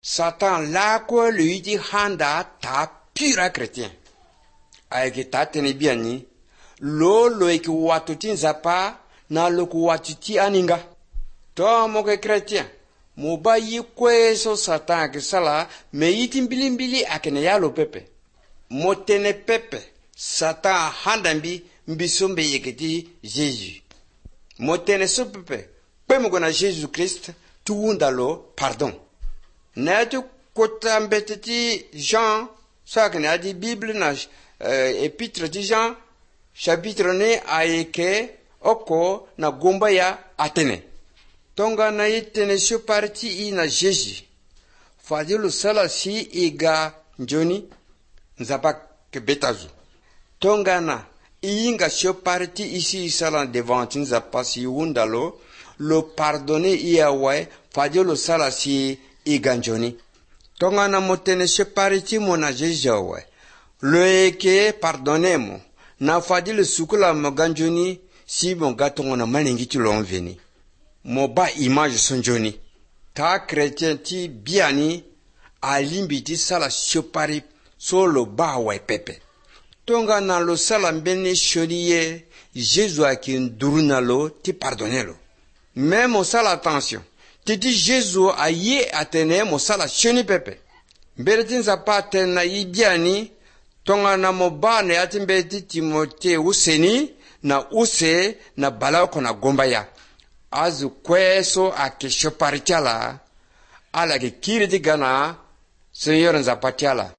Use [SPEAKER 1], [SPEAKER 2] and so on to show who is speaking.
[SPEAKER 1] Satan la ko lui di handa ta pura chrétien. Aiki ta tene biani, lo eki watuti nzapa na lo ku watuti aninga. To mo ke chrétien, mo ba yi kweso Satan ke sala me yiti mbili akene yalo pepe. Mo tene pepe, Satan handambi mbisombe yeketi Jésus. Mo tene so pepe, pemo gona Jésus Christ, tuunda lo pardon. Natu kota mbeteti Jean, ça que n'a dit Bible na épître de Jean, chapitre ne aike oko na gomba ya Atene. Tonga na itene sio parti na Jésus. Fadilu sala si iga njoni nzapa ke betazu. Tonga na inga sio parti ici sala devant nzapa si undalo lo pardonner iawe fadilu sala si iganjoni. Tonga na motene se pariti mo na jejawe. Lo eke pardonnemo. Na fadile sukula maganjoni si mon gatongo na maningi tu l'enveni. Mo ba image sonjoni. Ta chrétien ti biani a limbiti sala siopari solo ba wa pepe. Tonga na lo sala mbeni sholiye Jésus a ki nduruna lo ti pardonnelo. Mais mo sala attention. Titi Jésus a ye atene mo sala shoni pepe. Mberetin zapa tena ibiani tonga na mo ba ne atimbeti Timote useni na use na bala ko na gomba ya. Azu kweso akesho parichala ala ke kiriti gana Seigneur nzapatiala.